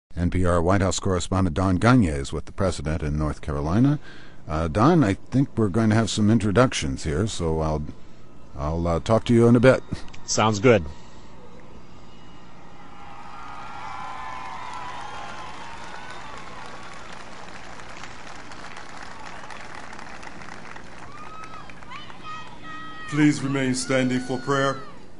NPR White House correspondent Don Gonyea is with the president in North Carolina. Don, I think we're going to have some introductions here, so I'll talk to you in a bit. Sounds good. Please remain standing for prayer.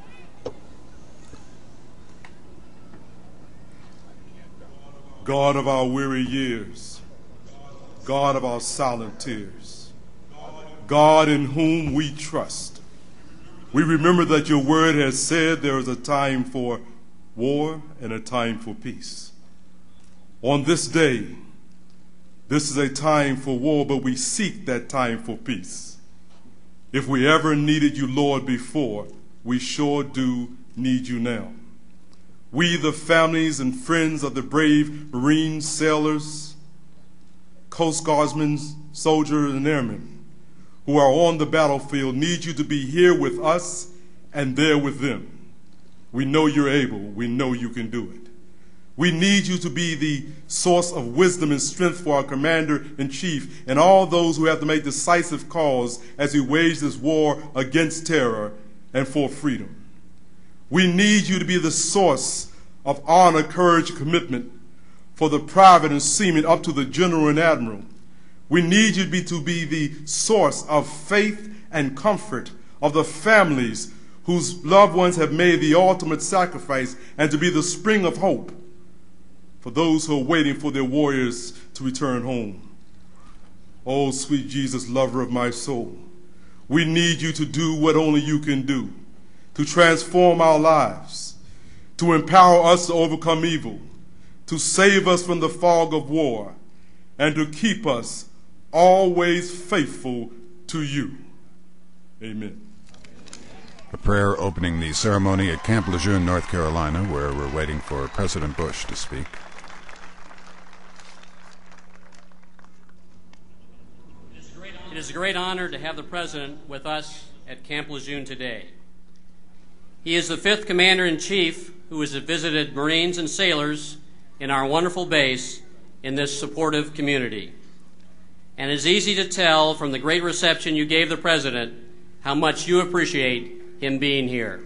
God of our weary years, God of our silent tears, God in whom we trust, we remember that your word has said there is a time for war and a time for peace. On this day, this is a time for war, but we seek that time for peace. If we ever needed you, Lord, before, we sure do need you now. We, the families and friends of the brave Marines, sailors, Coast Guardsmen, soldiers, and airmen who are on the battlefield, need you to be here with us and there with them. We know you're able. We know you can do it. We need you to be the source of wisdom and strength for our commander-in-chief and all those who have to make decisive calls as we wage this war against terror and for freedom. We need you to be the source of honor, courage, and commitment for the private and seaman up to the general and admiral. We need you to be the source of faith and comfort of the families whose loved ones have made the ultimate sacrifice, and to be the spring of hope for those who are waiting for their warriors to return home. Oh, sweet Jesus, lover of my soul, we need you to do what only you can do, to transform our lives, to empower us to overcome evil, to save us from the fog of war, and to keep us always faithful to you. Amen. A prayer opening the ceremony at Camp Lejeune, North Carolina, where we're waiting for President Bush to speak. It is a great honor to have the President with us at Camp Lejeune today. He is the 5th Commander-in-Chief who has visited Marines and sailors in our wonderful base in this supportive community. And it's easy to tell from the great reception you gave the President how much you appreciate him being here.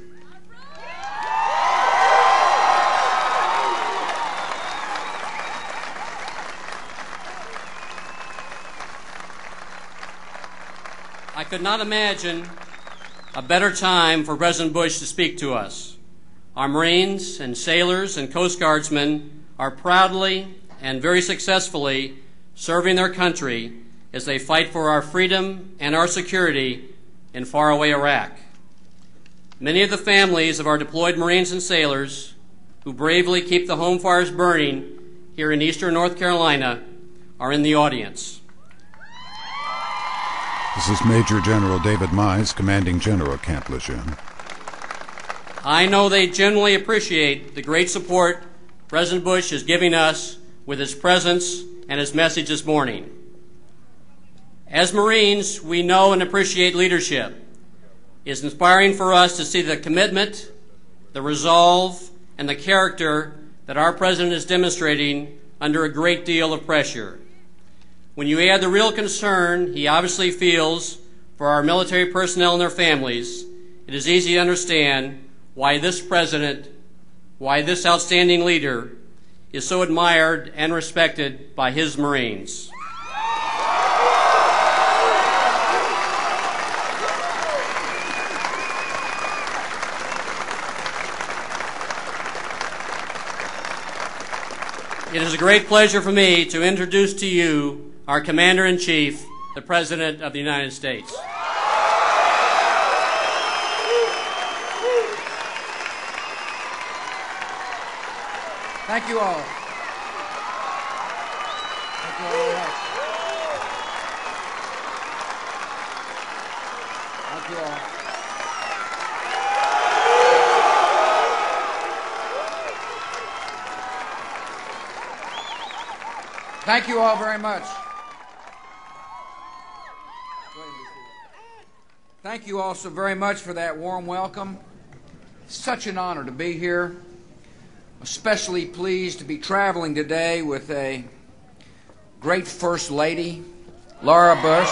I could not imagine a better time for President Bush to speak to us. Our Marines and sailors and Coast Guardsmen are proudly and very successfully serving their country as they fight for our freedom and our security in faraway Iraq. Many of the families of our deployed Marines and sailors who bravely keep the home fires burning here in eastern North Carolina are in the audience. This is Major General David Mize, Commanding General, Camp Lejeune. I know they genuinely appreciate the great support President Bush is giving us with his presence and his message this morning. As Marines, we know and appreciate leadership. It's inspiring for us to see the commitment, the resolve, and the character that our President is demonstrating under a great deal of pressure. When you add the real concern he obviously feels for our military personnel and their families, it is easy to understand why this President, why this outstanding leader, is so admired and respected by his Marines. It is a great pleasure for me to introduce to you our Commander-in-Chief, the President of the United States. Thank you all. Thank you all very much. Thank you all. Thank you all very much. Thank you all so very much for that warm welcome. Such an honor to be here. Especially pleased to be traveling today with a great First Lady, Laura Bush.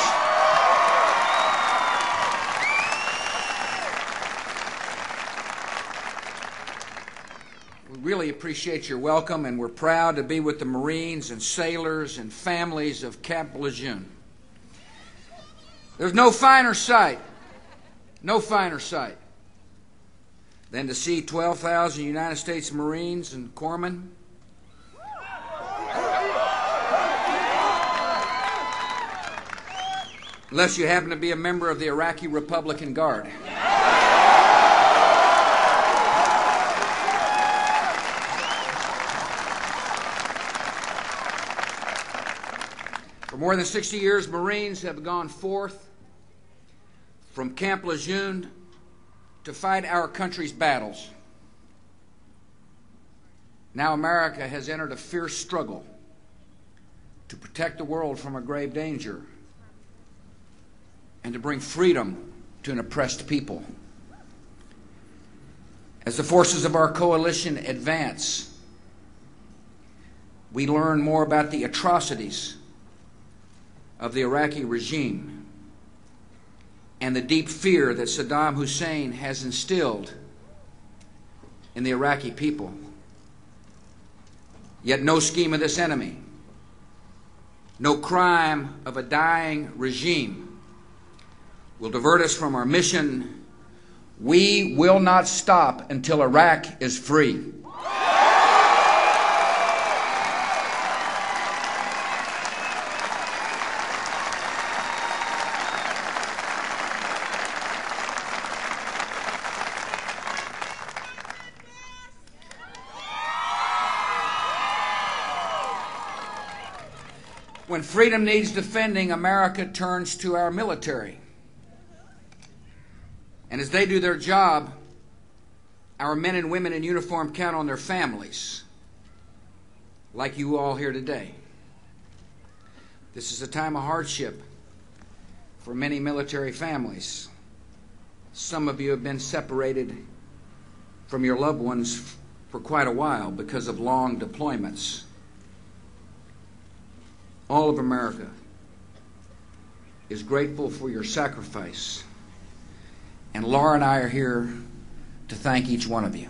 We really appreciate your welcome, and we're proud to be with the Marines and sailors and families of Camp Lejeune. There's no finer sight than to see 12,000 United States Marines and corpsmen unless you happen to be a member of the Iraqi Republican Guard. For more than 60 years, Marines have gone forth from Camp Lejeune to fight our country's battles. Now America has entered a fierce struggle to protect the world from a grave danger and to bring freedom to an oppressed people. As the forces of our coalition advance, we learn more about the atrocities of the Iraqi regime and the deep fear that Saddam Hussein has instilled in the Iraqi people. Yet no scheme of this enemy, no crime of a dying regime will divert us from our mission. We will not stop until Iraq is free. When freedom needs defending, America turns to our military. And as they do their job, our men and women in uniform count on their families, like you all here today. This is a time of hardship for many military families. Some of you have been separated from your loved ones for quite a while because of long deployments. All of America is grateful for your sacrifice, and Laura and I are here to thank each one of you.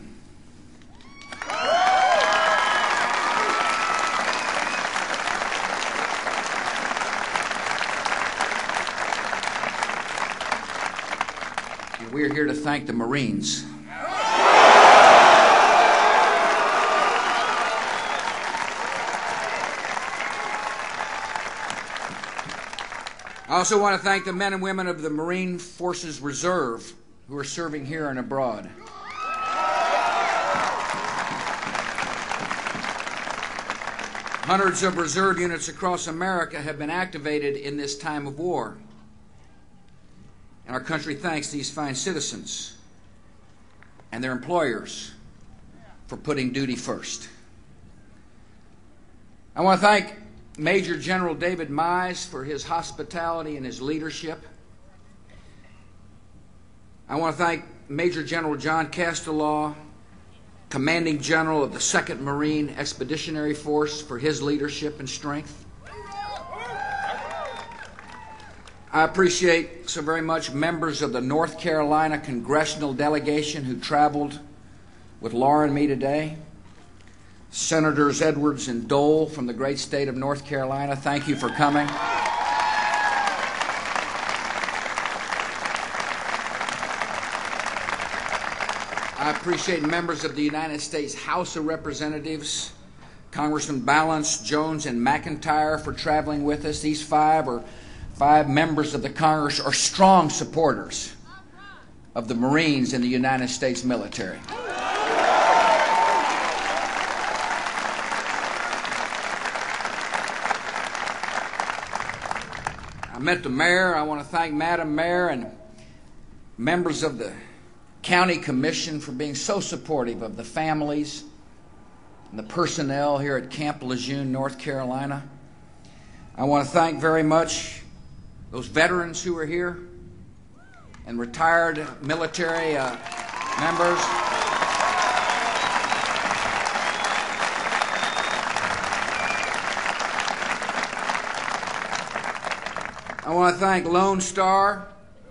And we're here to thank the Marines. I also want to thank the men and women of the Marine Forces Reserve who are serving here and abroad. Hundreds of reserve units across America have been activated in this time of war. And our country thanks these fine citizens and their employers for putting duty first. I want to thank Major General David Mize for his hospitality and his leadership. I want to thank Major General John Castellaw, Commanding General of the 2nd Marine Expeditionary Force, for his leadership and strength. I appreciate so very much members of the North Carolina congressional delegation who traveled with Laura and me today. Senators Edwards and Dole from the great state of North Carolina, thank you for coming. I appreciate members of the United States House of Representatives, Congressman Balance, Jones, and McIntyre for traveling with us. These five members of the Congress are strong supporters of the Marines in the United States military. I met the mayor. I want to thank Madam Mayor and members of the County Commission for being so supportive of the families and the personnel here at Camp Lejeune, North Carolina. I want to thank very much those veterans who are here and retired military members. I want to thank Lone Star.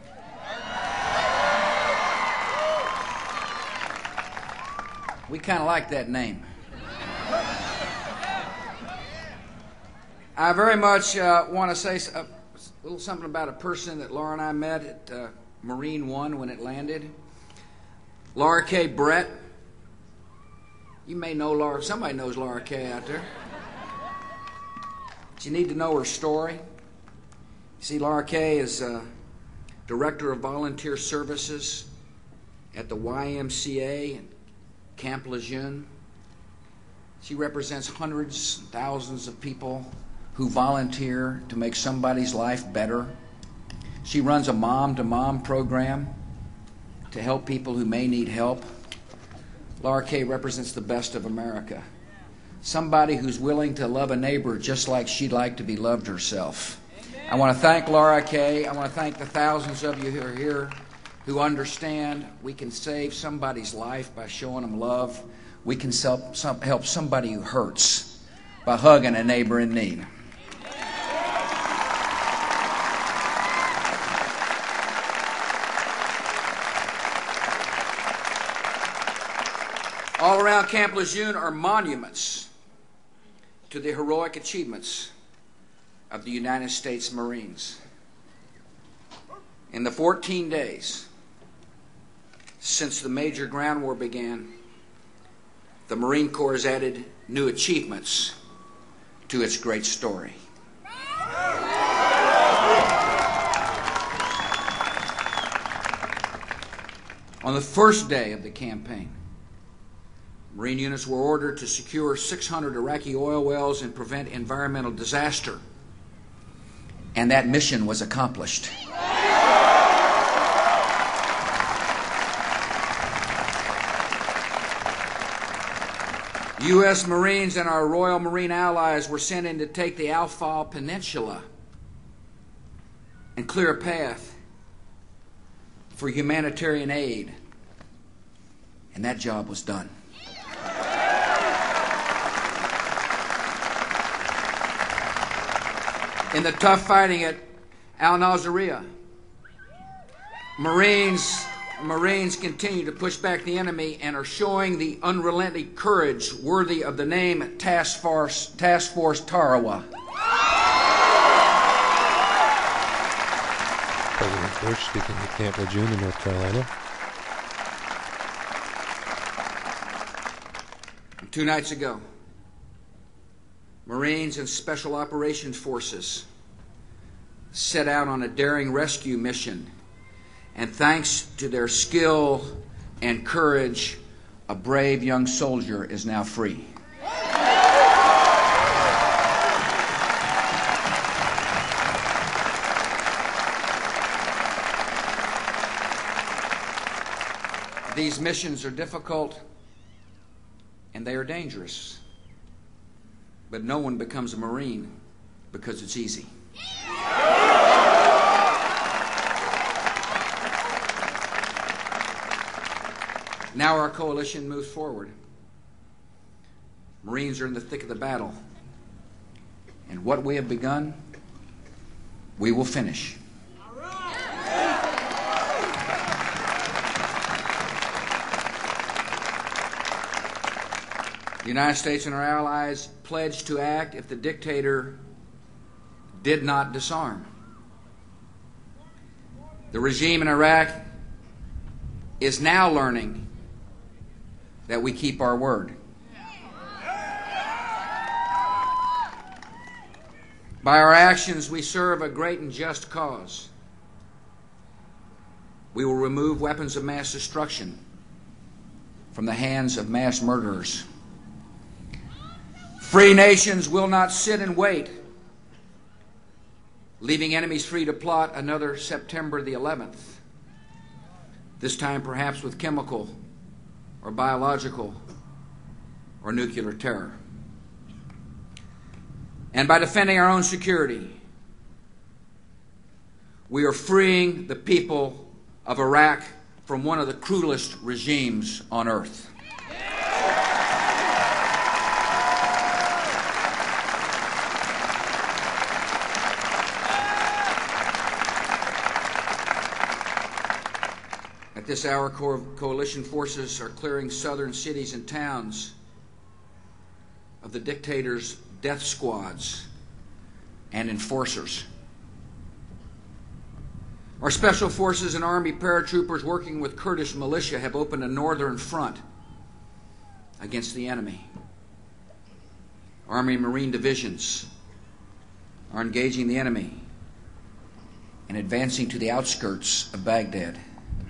We kind of like that name. I very much want to say a little something about a person that Laura and I met at Marine One when it landed. Laura K. Brett. You may know Laura. Somebody knows Laura K. out there. But you need to know her story. You see, Laura K. is Director of Volunteer Services at the YMCA in Camp Lejeune. She represents hundreds, thousands of people who volunteer to make somebody's life better. She runs a mom-to-mom program to help people who may need help. Laura K. represents the best of America. Somebody who's willing to love a neighbor just like she'd like to be loved herself. I want to thank Laura K. I want to thank the thousands of you who are here who understand we can save somebody's life by showing them love. We can help somebody who hurts by hugging a neighbor in need. All around Camp Lejeune are monuments to the heroic achievements of the United States Marines. In the 14 days since the major ground war began, the Marine Corps has added new achievements to its great story. On the first day of the campaign, Marine units were ordered to secure 600 Iraqi oil wells and prevent environmental disaster. And that mission was accomplished. U.S. Marines and our Royal Marine allies were sent in to take the Al-Fal Peninsula and clear a path for humanitarian aid. And that job was done. In the tough fighting at Al-Nasiriyah, Marines continue to push back the enemy and are showing the unrelenting courage worthy of the name Task Force Tarawa. President Bush speaking at Camp Lejeune in North Carolina. 2 nights ago, Marines and Special Operations Forces set out on a daring rescue mission, and thanks to their skill and courage, a brave young soldier is now free. These missions are difficult and they are dangerous. But no one becomes a Marine because it's easy. Now our coalition moves forward. Marines are in the thick of the battle. And what we have begun, we will finish. The United States and our allies pledged to act if the dictator did not disarm. The regime in Iraq is now learning that we keep our word. By our actions, we serve a great and just cause. We will remove weapons of mass destruction from the hands of mass murderers. Free nations will not sit and wait, leaving enemies free to plot another September the 11th, this time perhaps with chemical or biological or nuclear terror. And by defending our own security, we are freeing the people of Iraq from one of the cruelest regimes on earth. this hour, coalition forces are clearing southern cities and towns of the dictator's death squads and enforcers. Our special forces and Army paratroopers working with Kurdish militia have opened a northern front against the enemy. Army and Marine divisions are engaging the enemy and advancing to the outskirts of Baghdad.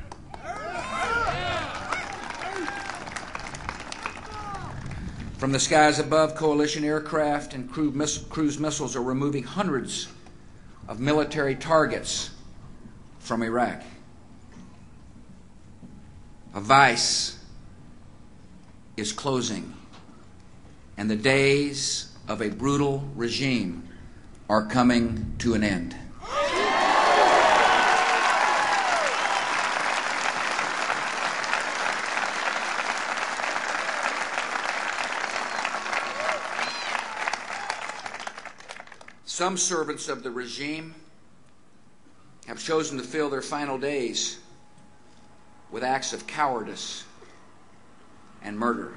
From the skies above, coalition aircraft and cruise missiles are removing hundreds of military targets from Iraq. A vice is closing, and the days of a brutal regime are coming to an end. Some servants of the regime have chosen to fill their final days with acts of cowardice and murder.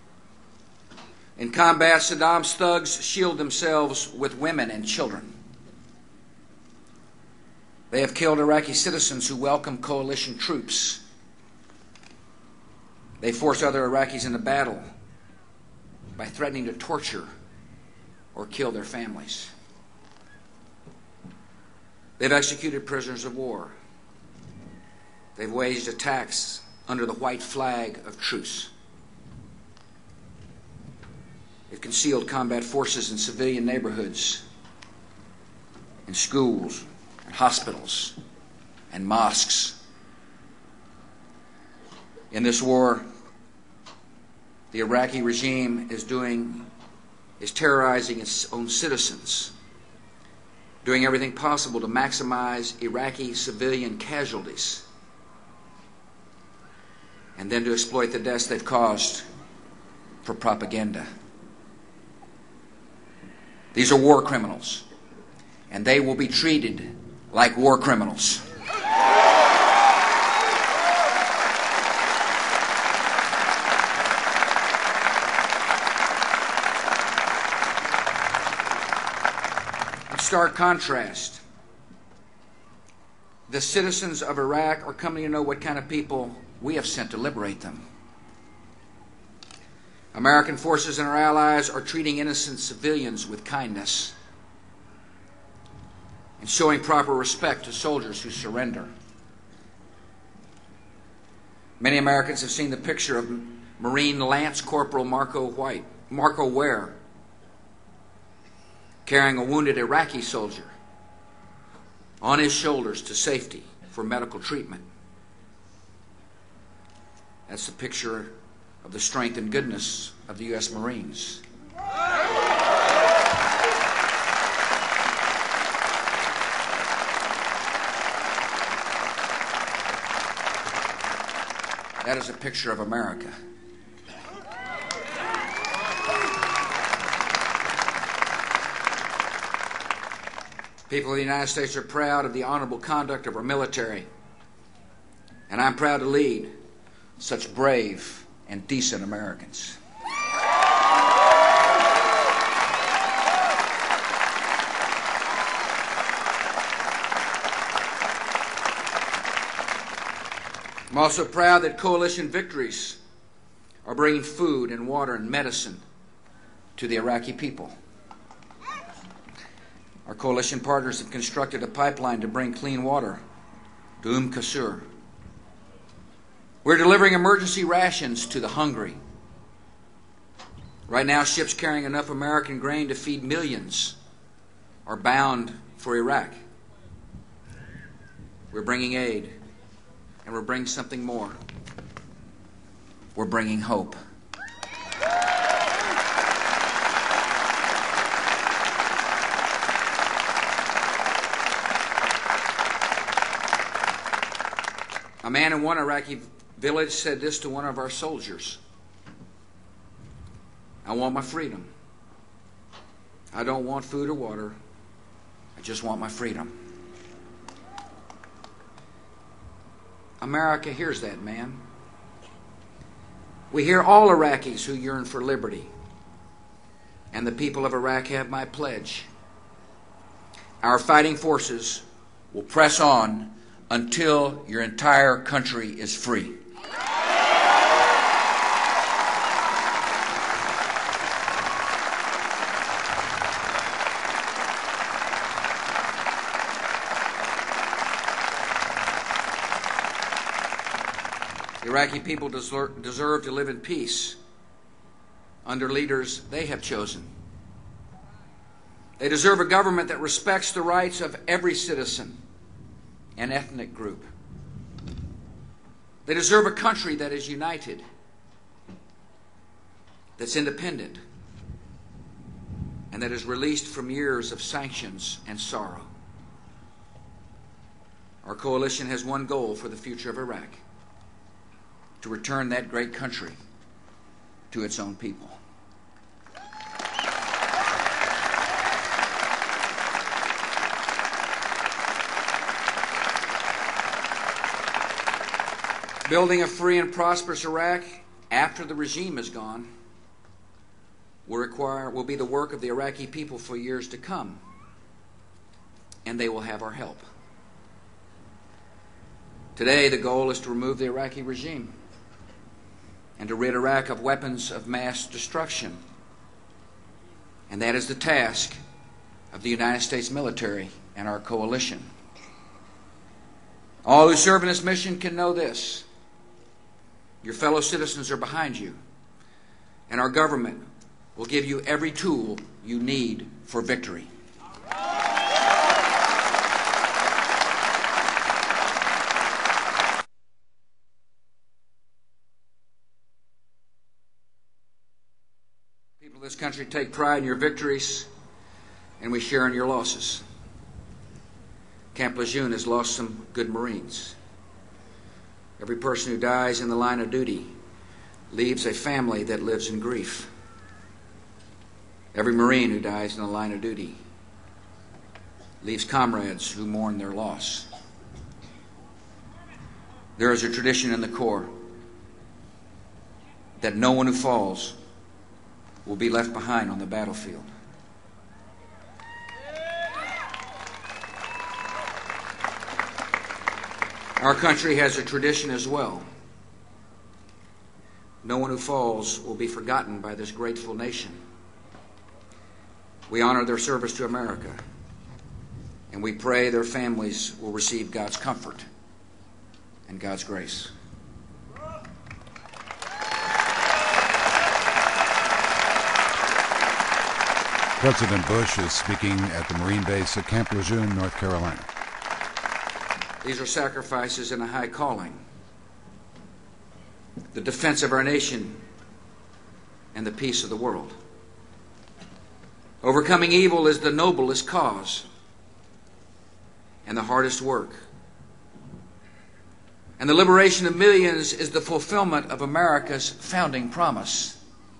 In combat, Saddam's thugs shield themselves with women and children. They have killed Iraqi citizens who welcome coalition troops. They force other Iraqis into battle by threatening to torture or kill their families. They've executed prisoners of war. They've waged attacks under the white flag of truce. They've concealed combat forces in civilian neighborhoods, in schools, and hospitals, and mosques. In this war, the Iraqi regime is terrorizing its own citizens, doing everything possible to maximize Iraqi civilian casualties, and then to exploit the deaths they've caused for propaganda. These are war criminals, and they will be treated like war criminals. Stark contrast, the citizens of Iraq are coming to know what kind of people we have sent to liberate them. American forces and our allies are treating innocent civilians with kindness and showing proper respect to soldiers who surrender. Many Americans have seen the picture of Marine Lance Corporal Marco Ware, carrying a wounded Iraqi soldier on his shoulders to safety for medical treatment. That's a picture of the strength and goodness of the U.S. Marines. That is a picture of America. People of the United States are proud of the honorable conduct of our military, and I'm proud to lead such brave and decent Americans. I'm also proud that coalition victories are bringing food and water and medicine to the Iraqi people. Our coalition partners have constructed a pipeline to bring clean water to Qasr. We're delivering emergency rations to the hungry. Right now, ships carrying enough American grain to feed millions are bound for Iraq. We're bringing aid, and we're bringing something more. We're bringing hope. A man in one Iraqi village said this to one of our soldiers: I want my freedom. I don't want food or water. I just want my freedom. America hears that man. We hear all Iraqis who yearn for liberty. And the people of Iraq have my pledge. Our fighting forces will press on until your entire country is free. The Iraqi people deserve to live in peace under leaders they have chosen. They deserve a government that respects the rights of every citizen and ethnic group. They deserve a country that is united, that's independent, and that is released from years of sanctions and sorrow. Our coalition has one goal for the future of Iraq: to return that great country to its own people. Building a free and prosperous Iraq after the regime is gone will be the work of the Iraqi people for years to come, and they will have our help. Today, the goal is to remove the Iraqi regime and to rid Iraq of weapons of mass destruction. And that is the task of the United States military and our coalition. All who serve in this mission can know this: your fellow citizens are behind you, and our government will give you every tool you need for victory. People of this country take pride in your victories, and we share in your losses. Camp Lejeune has lost some good Marines. Every person who dies in the line of duty leaves a family that lives in grief. Every Marine who dies in the line of duty leaves comrades who mourn their loss. There is a tradition in the Corps that no one who falls will be left behind on the battlefield. Our country has a tradition as well. No one who falls will be forgotten by this grateful nation. We honor their service to America, and we pray their families will receive God's comfort and God's grace. President Bush is speaking at the Marine base at Camp Lejeune, North Carolina. These are sacrifices in a high calling: the defense of our nation and the peace of the world. Overcoming evil is the noblest cause and the hardest work. And the liberation of millions is the fulfillment of America's founding promise.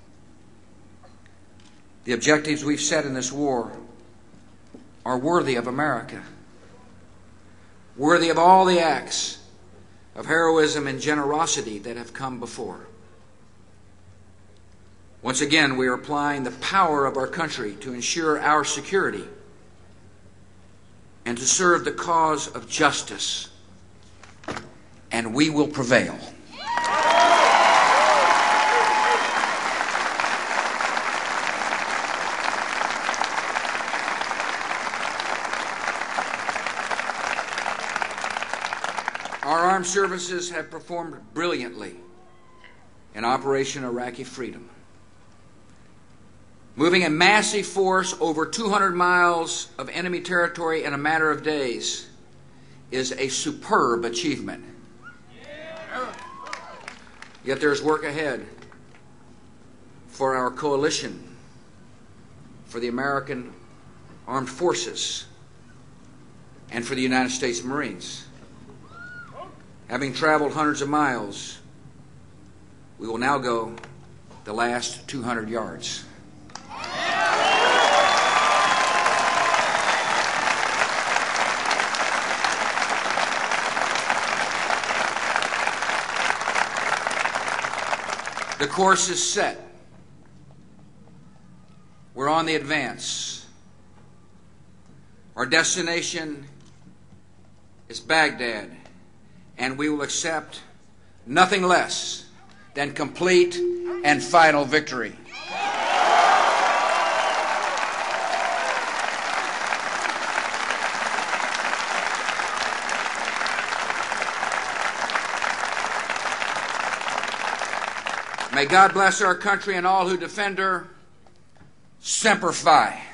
The objectives we've set in this war are worthy of America, worthy of all the acts of heroism and generosity that have come before. Once again, we are applying the power of our country to ensure our security and to serve the cause of justice, and we will prevail. Our armed services have performed brilliantly in Operation Iraqi Freedom, moving a massive force over 200 miles of enemy territory in a matter of days is a superb achievement. Yet there's work ahead for our coalition, for the American Armed Forces, and for the United States Marines. Having traveled hundreds of miles, we will now go the last 200 yards. course is set. We're on the advance. Our destination is Baghdad, and we will accept nothing less than complete and final victory. May God bless our country and all who defend her. Semper Fi.